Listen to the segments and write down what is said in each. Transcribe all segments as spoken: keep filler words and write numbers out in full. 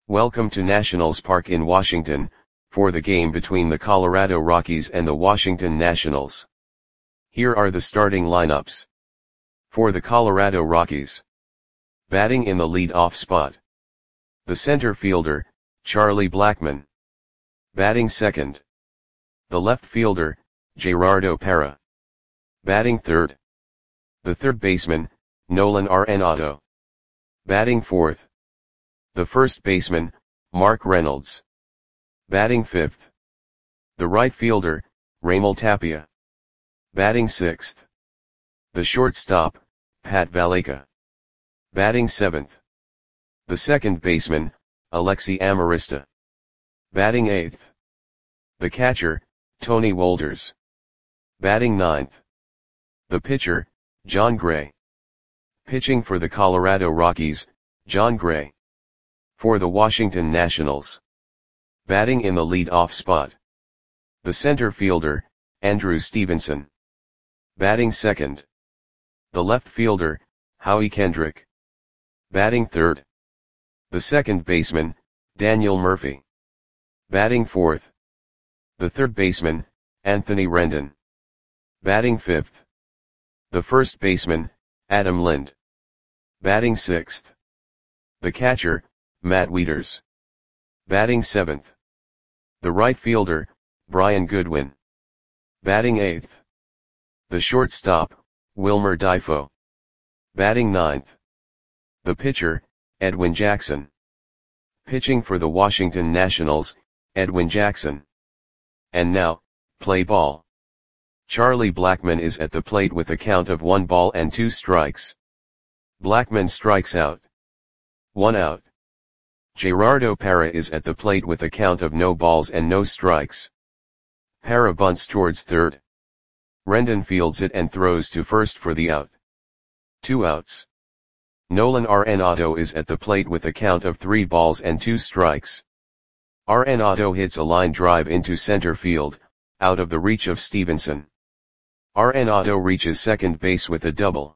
Welcome to Nationals Park in Washington, for the game between the Colorado Rockies and the Washington Nationals. Here are the starting lineups. For the Colorado Rockies. Batting in the lead-off spot. The center fielder, Charlie Blackmon. Batting second. The left fielder, Gerardo Parra. Batting third. The third baseman, Nolan Arenado. Batting fourth. The first baseman, Mark Reynolds. Batting fifth. The right fielder, Raimel Tapia. Batting sixth. The shortstop, Pat Valaika. Batting seventh. The second baseman, Alexi Amarista. Batting eighth. The catcher, Tony Wolters. Batting ninth. The pitcher, Jon Gray. Pitching for the Colorado Rockies, Jon Gray. For the Washington Nationals. Batting in the lead-off spot. The center fielder, Andrew Stevenson. Batting second. The left fielder, Howie Kendrick. Batting third. The second baseman, Daniel Murphy. Batting fourth. The third baseman, Anthony Rendon. Batting fifth. The first baseman, Adam Lind. Batting sixth. The catcher, Matt Wieters. Batting seventh. The right fielder, Brian Goodwin. Batting eighth. The shortstop, Wilmer Difo. Batting ninth. The pitcher, Edwin Jackson. Pitching for the Washington Nationals, Edwin Jackson. And now, play ball. Charlie Blackmon is at the plate with a count of one ball and two strikes. Blackmon strikes out. One out. Gerardo Parra is at the plate with a count of no balls and no strikes. Parra bunts towards third. Rendon fields it and throws to first for the out. Two outs. Nolan Arenado is at the plate with a count of three balls and two strikes. Arenado hits a line drive into center field, out of the reach of Stevenson. Arenado reaches second base with a double.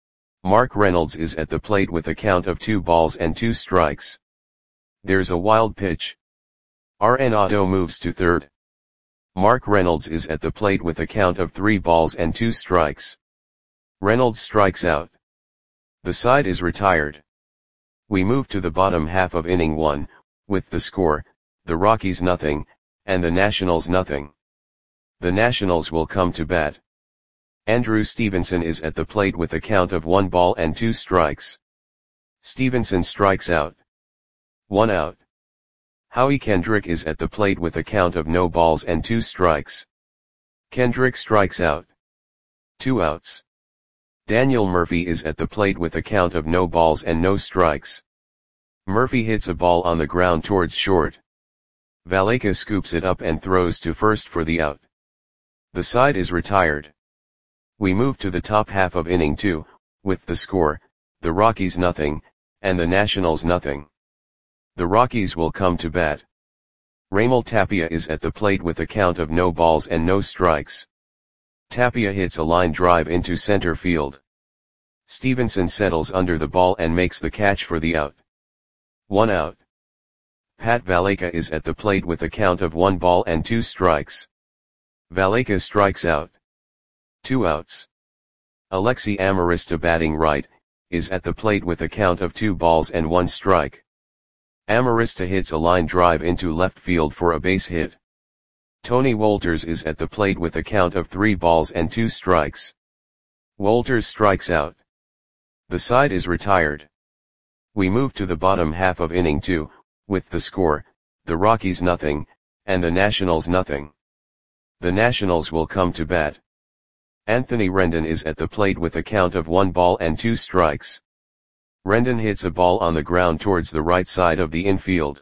Mark Reynolds is at the plate with a count of two balls and two strikes. There's a wild pitch. Arenado moves to third. Mark Reynolds is at the plate with a count of three balls and two strikes. Reynolds strikes out. The side is retired. We move to the bottom half of inning one, with the score, the Rockies nothing, and the Nationals nothing. The Nationals will come to bat. Andrew Stevenson is at the plate with a count of one ball and two strikes. Stevenson strikes out. One out. Howie Kendrick is at the plate with a count of no balls and two strikes. Kendrick strikes out. Two outs. Daniel Murphy is at the plate with a count of no balls and no strikes. Murphy hits a ball on the ground towards short. Valaika scoops it up and throws to first for the out. The side is retired. We move to the top half of inning two, with the score, the Rockies nothing, and the Nationals nothing. The Rockies will come to bat. Raimel Tapia is at the plate with a count of no balls and no strikes. Tapia hits a line drive into center field. Stevenson settles under the ball and makes the catch for the out. One out. Pat Valaika is at the plate with a count of one ball and two strikes. Valaika strikes out. Two outs. Alexi Amarista, batting right, is at the plate with a count of two balls and one strike. Amarista hits a line drive into left field for a base hit. Tony Wolters is at the plate with a count of three balls and two strikes. Wolters strikes out. The side is retired. We move to the bottom half of inning two, with the score, the Rockies nothing, and the Nationals nothing. The Nationals will come to bat. Anthony Rendon is at the plate with a count of one ball and two strikes. Rendon hits a ball on the ground towards the right side of the infield.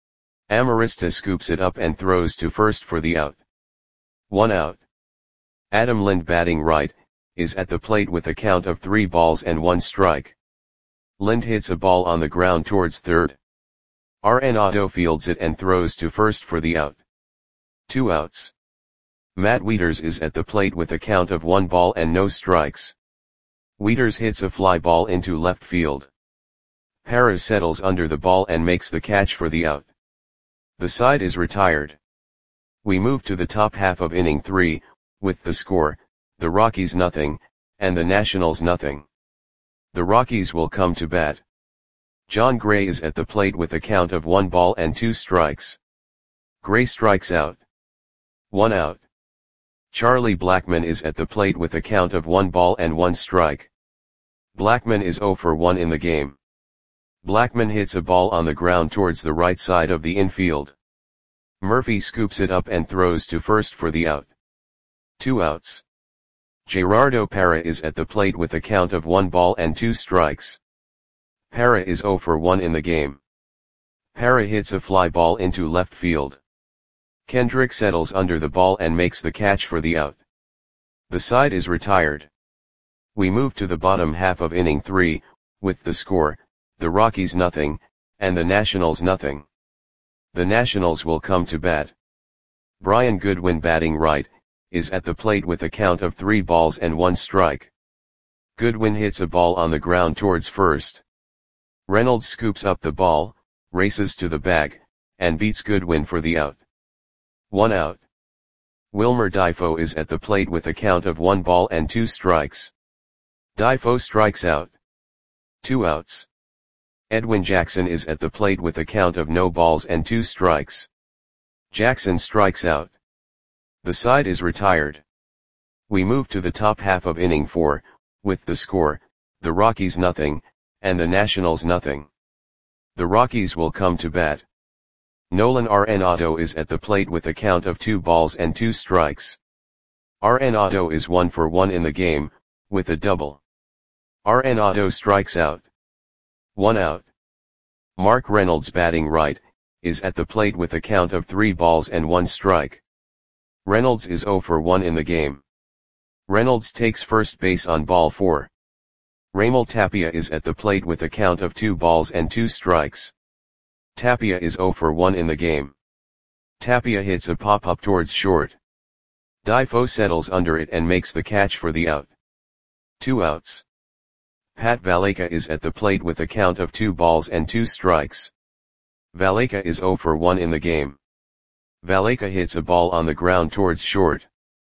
Amarista scoops it up and throws to first for the out. One out. Adam Lind, batting right, is at the plate with a count of three balls and one strike. Lind hits a ball on the ground towards third. Arenado fields it and throws to first for the out. Two outs. Matt Wieters is at the plate with a count of one ball and no strikes. Wieters hits a fly ball into left field. Parra settles under the ball and makes the catch for the out. The side is retired. We move to the top half of inning three, with the score, the Rockies nothing, and the Nationals nothing. The Rockies will come to bat. Jon Gray is at the plate with a count of one ball and two strikes. Gray strikes out. One out. Charlie Blackmon is at the plate with a count of one ball and one strike. Blackmon is oh for one in the game. Blackmon hits a ball on the ground towards the right side of the infield. Murphy scoops it up and throws to first for the out. Two outs. Gerardo Parra is at the plate with a count of one ball and two strikes. Parra is oh for one in the game. Parra hits a fly ball into left field. Kendrick settles under the ball and makes the catch for the out. The side is retired. We move to the bottom half of inning three, with the score, the Rockies nothing, and the Nationals nothing. The Nationals will come to bat. Brian Goodwin, batting right, is at the plate with a count of three balls and one strike. Goodwin hits a ball on the ground towards first. Reynolds scoops up the ball, races to the bag, and beats Goodwin for the out. One out. Wilmer Difo is at the plate with a count of one ball and two strikes. Difo strikes out. Two outs. Edwin Jackson is at the plate with a count of no balls and two strikes. Jackson strikes out. The side is retired. We move to the top half of inning four, with the score, the Rockies nothing, and the Nationals nothing. The Rockies will come to bat. Nolan Arenado is at the plate with a count of two balls and two strikes. Arenado is one for one in the game, with a double. Arenado strikes out. One out. Mark Reynolds, batting right, is at the plate with a count of three balls and one strike. Reynolds is oh for one in the game. Reynolds takes first base on ball four. Raimel Tapia is at the plate with a count of two balls and two strikes. Tapia is oh for one in the game. Tapia hits a pop-up towards short. Difo settles under it and makes the catch for the out. Two outs. Pat Valaika is at the plate with a count of two balls and two strikes. Valaika is oh for one in the game. Valaika hits a ball on the ground towards short.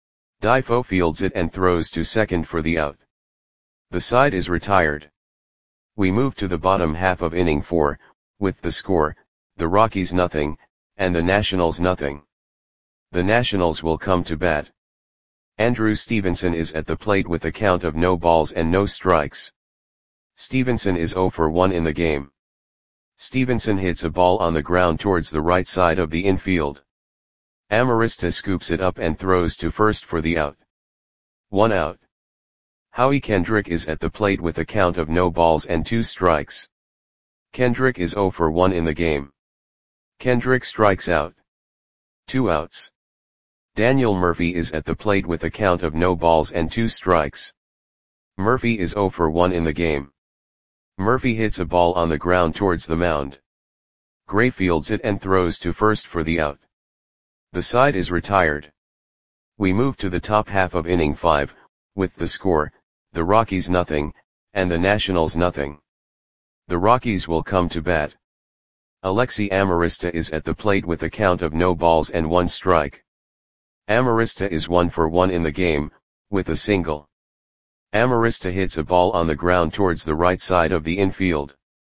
Difo fields it and throws to second for the out. The side is retired. We move to the bottom half of inning four, with the score, the Rockies nothing, and the Nationals nothing. The Nationals will come to bat. Andrew Stevenson is at the plate with a count of no balls and no strikes. Stevenson is oh for one in the game. Stevenson hits a ball on the ground towards the right side of the infield. Amarista scoops it up and throws to first for the out. One out. Howie Kendrick is at the plate with a count of no balls and two strikes. Kendrick is oh for one in the game. Kendrick strikes out. Two outs. Daniel Murphy is at the plate with a count of no balls and two strikes. Murphy is oh for one in the game. Murphy hits a ball on the ground towards the mound. Gray fields it and throws to first for the out. The side is retired. We move to the top half of inning five, with the score, the Rockies nothing, and the Nationals nothing. The Rockies will come to bat. Alexi Amarista is at the plate with a count of no balls and one strike. Amarista is one for one in the game, with a single. Amarista hits a ball on the ground towards the right side of the infield.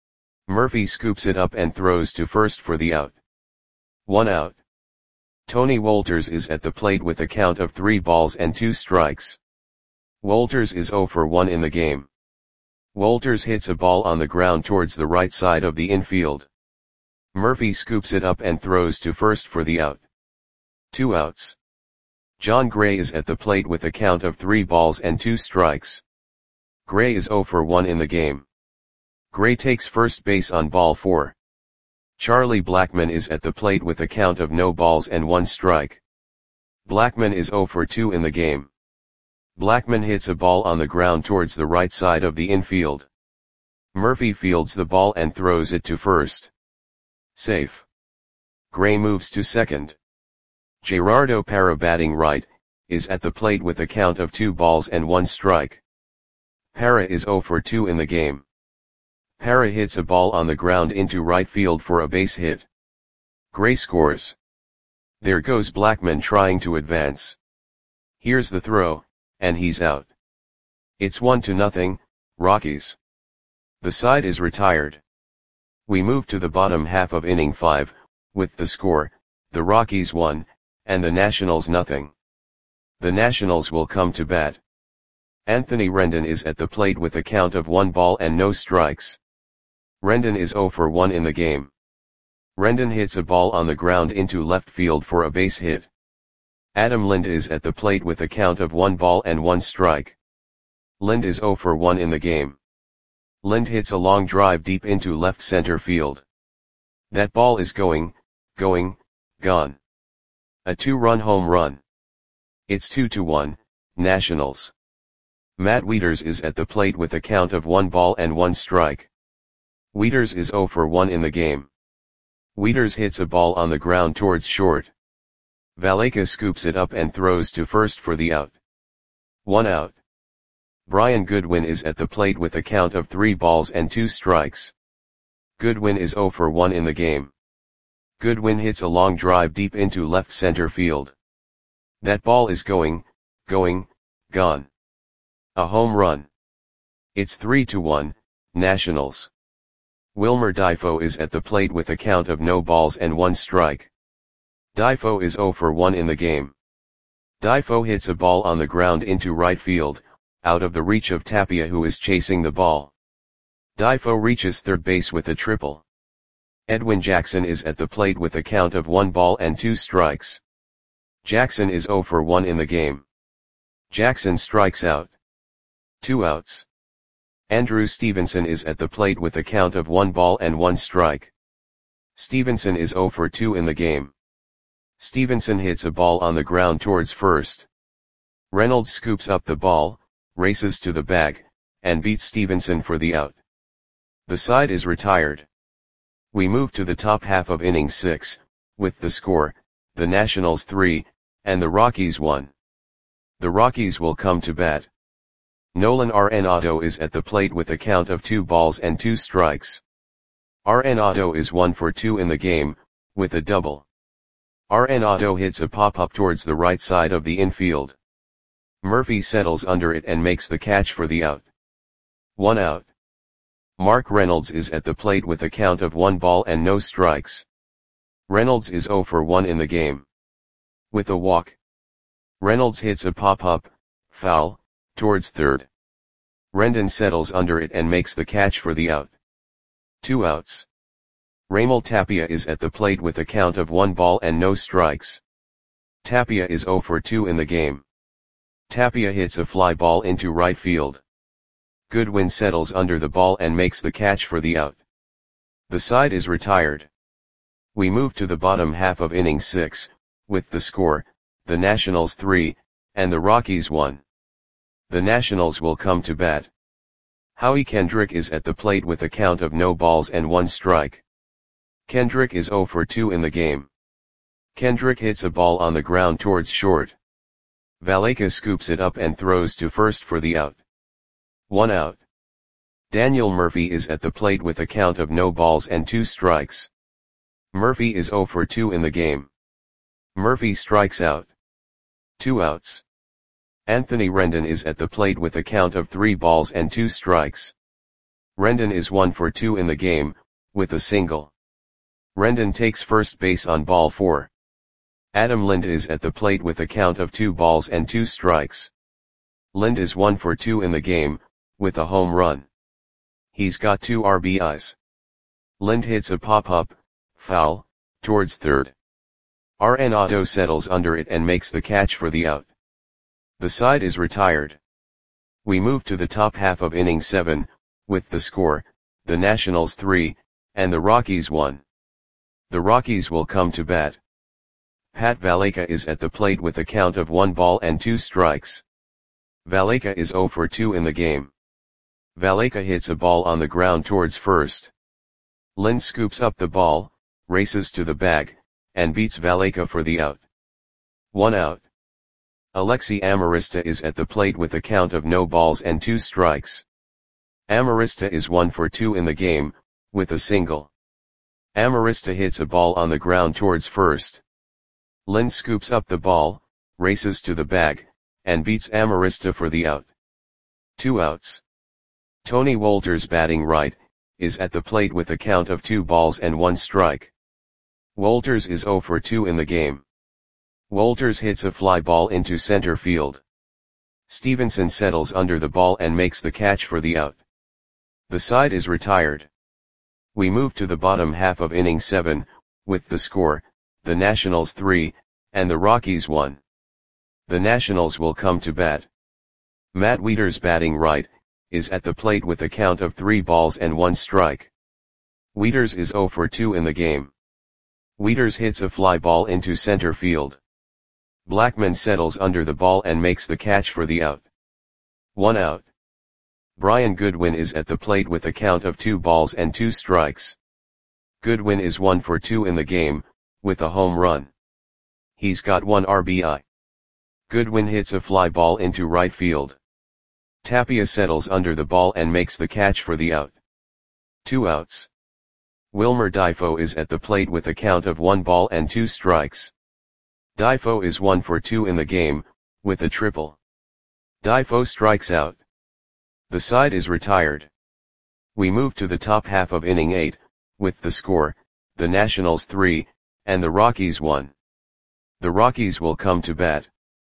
Murphy scoops it up and throws to first for the out. One out. Tony Wolters is at the plate with a count of three balls and two strikes. Wolters is oh for one in the game. Wolters hits a ball on the ground towards the right side of the infield. Murphy scoops it up and throws to first for the out. Two outs. Jon Gray is at the plate with a count of three balls and two strikes. Gray is oh for one in the game. Gray takes first base on ball four. Charlie Blackmon is at the plate with a count of no balls and one strike. Blackmon is oh for two in the game. Blackmon hits a ball on the ground towards the right side of the infield. Murphy fields the ball and throws it to first. Safe. Gray moves to second. Gerardo Parra, batting right, is at the plate with a count of two balls and one strike. Parra is oh for two in the game. Para hits a ball on the ground into right field for a base hit. Gray scores. There goes Blackman trying to advance. Here's the throw, and he's out. It's one to nothing, Rockies. The side is retired. We move to the bottom half of inning five, with the score, the Rockies one, and the Nationals nothing. The Nationals will come to bat. Anthony Rendon is at the plate with a count of one ball and no strikes. Rendon is zero for one in the game. Rendon hits a ball on the ground into left field for a base hit. Adam Lind is at the plate with a count of one ball and one strike. Lind is zero for one in the game. Lind hits a long drive deep into left center field. That ball is going, going, gone. A two-run home run. It's two to one, Nationals. Matt Wieters is at the plate with a count of one ball and one strike. Wieters is zero for one in the game. Wieters hits a ball on the ground towards short. Valaika scoops it up and throws to first for the out. One out. Brian Goodwin is at the plate with a count of three balls and two strikes. Goodwin is zero for one in the game. Goodwin hits a long drive deep into left center field. That ball is going, going, gone. A home run. It's three to one, Nationals. Wilmer Difo is at the plate with a count of no balls and one strike. Difo is zero for one in the game. Difo hits a ball on the ground into right field, out of the reach of Tapia, who is chasing the ball. Difo reaches third base with a triple. Edwin Jackson is at the plate with a count of one ball and two strikes. Jackson is zero for one in the game. Jackson strikes out. Two outs. Andrew Stevenson is at the plate with a count of one ball and one strike. Stevenson is zero for two in the game. Stevenson hits a ball on the ground towards first. Reynolds scoops up the ball, races to the bag, and beats Stevenson for the out. The side is retired. We move to the top half of inning six, with the score, the Nationals three, and the Rockies one. The Rockies will come to bat. Nolan Arenado is at the plate with a count of two balls and two strikes. Arenado is one for two in the game, with a double. Arenado hits a pop-up towards the right side of the infield. Murphy settles under it and makes the catch for the out. One out. Mark Reynolds is at the plate with a count of one ball and no strikes. Reynolds is zero for one in the game. With a walk. Reynolds hits a pop-up, foul, towards third. Rendon settles under it and makes the catch for the out. Two outs. Raimel Tapia is at the plate with a count of one ball and no strikes. Tapia is zero for two in the game. Tapia hits a fly ball into right field. Goodwin settles under the ball and makes the catch for the out. The side is retired. We move to the bottom half of inning six, with the score, the Nationals three, and the Rockies one. The Nationals will come to bat. Howie Kendrick is at the plate with a count of no balls and one strike. Kendrick is zero for two in the game. Kendrick hits a ball on the ground towards short. Valaika scoops it up and throws to first for the out. One out. Daniel Murphy is at the plate with a count of no balls and two strikes. Murphy is zero for two in the game. Murphy strikes out. Two outs. Anthony Rendon is at the plate with a count of three balls and two strikes. Rendon is one for two in the game, with a single. Rendon takes first base on ball four. Adam Lind is at the plate with a count of two balls and two strikes. Lind is one for two in the game, with a home run. He's got two R B Is. Lind hits a pop-up, foul, towards third. Arenado settles under it and makes the catch for the out. The side is retired. We move to the top half of inning seven, with the score, the Nationals three, and the Rockies one. The Rockies will come to bat. Pat Valaika is at the plate with a count of one ball and two strikes. Valaika is zero for two in the game. Valaika hits a ball on the ground towards first. Lind scoops up the ball, races to the bag, and beats Valaika for the out. One out. Alexi Amarista is at the plate with a count of no balls and two strikes. Amarista is one for two in the game, with a single. Amarista hits a ball on the ground towards first. Lynn scoops up the ball, races to the bag, and beats Amarista for the out. Two outs. Tony Wolters, batting right, is at the plate with a count of two balls and one strike. Wolters is zero for two in the game. Wolters hits a fly ball into center field. Stevenson settles under the ball and makes the catch for the out. The side is retired. We move to the bottom half of inning seven, with the score, the Nationals three, and the Rockies one. The Nationals will come to bat. Matt Wieters, batting right, is at the plate with a count of three balls and one strike. Wieters is zero for two in the game. Wieters hits a fly ball into center field. Blackman settles under the ball and makes the catch for the out. One out. Brian Goodwin is at the plate with a count of two balls and two strikes. Goodwin is one for two in the game, with a home run. He's got one R B I. Goodwin hits a fly ball into right field. Tapia settles under the ball and makes the catch for the out. Two outs. Wilmer Difo is at the plate with a count of one ball and two strikes. Difo is one for two in the game, with a triple. Difo strikes out. The side is retired. We move to the top half of inning eight, with the score, the Nationals three, and the Rockies one. The Rockies will come to bat.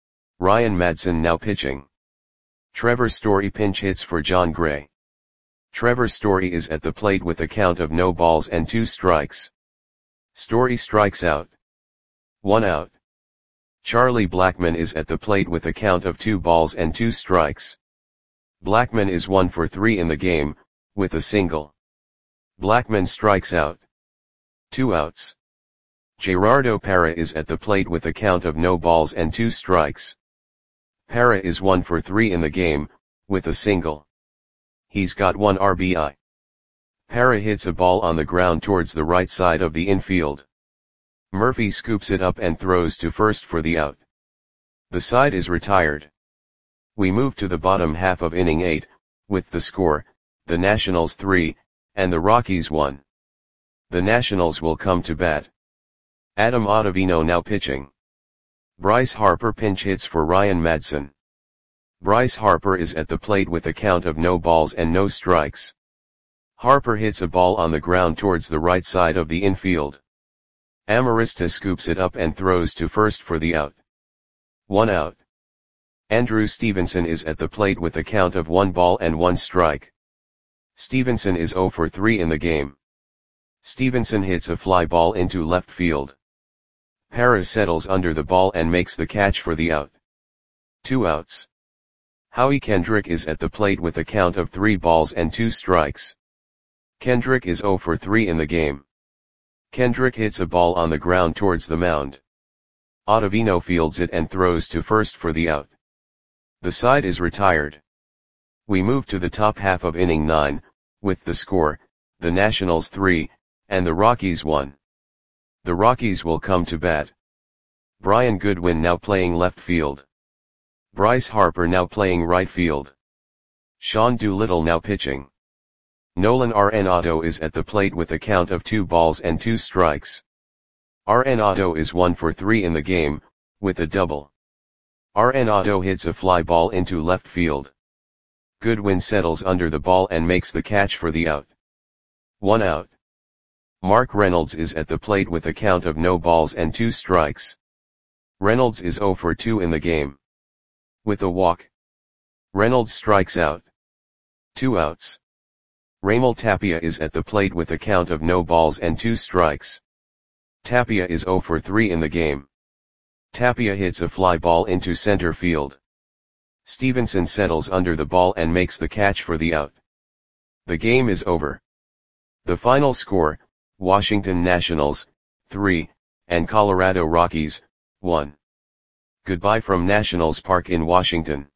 Ryan Madson now pitching. Trevor Story pinch hits for John Gray. Trevor Story is at the plate with a count of no balls and two strikes. Story strikes out. One out. Charlie Blackman is at the plate with a count of two balls and two strikes. Blackman is one for three in the game, with a single. Blackman strikes out. Two outs. Gerardo Parra is at the plate with a count of no balls and two strikes. Parra is one for three in the game, with a single. He's got one R B I. Parra hits a ball on the ground towards the right side of the infield. Murphy scoops it up and throws to first for the out. The side is retired. We move to the bottom half of inning eight, with the score, the Nationals three, and the Rockies one. The Nationals will come to bat. Adam Ottavino now pitching. Bryce Harper pinch hits for Ryan Madson. Bryce Harper is at the plate with a count of no balls and no strikes. Harper hits a ball on the ground towards the right side of the infield. Amarista scoops it up and throws to first for the out. One out. Andrew Stevenson is at the plate with a count of one ball and one strike. Stevenson is zero for three in the game. Stevenson hits a fly ball into left field. Parra settles under the ball and makes the catch for the out. Two outs. Howie Kendrick is at the plate with a count of three balls and two strikes. Kendrick is zero for three in the game. Kendrick hits a ball on the ground towards the mound. Ottavino fields it and throws to first for the out. The side is retired. We move to the top half of inning nine, with the score, the Nationals three, and the Rockies one. The Rockies will come to bat. Brian Goodwin now playing left field. Bryce Harper now playing right field. Sean Doolittle now pitching. Nolan Arenado is at the plate with a count of two balls and two strikes. Arenado is one for three in the game, with a double. Arenado hits a fly ball into left field. Goodwin settles under the ball and makes the catch for the out. One out. Mark Reynolds is at the plate with a count of no balls and two strikes. Reynolds is zero for two in the game. With a walk. Reynolds strikes out. Two outs. Raimel Tapia is at the plate with a count of no balls and two strikes. Tapia is zero for three in the game. Tapia hits a fly ball into center field. Stevenson settles under the ball and makes the catch for the out. The game is over. The final score, Washington Nationals, three, and Colorado Rockies, one. Goodbye from Nationals Park in Washington.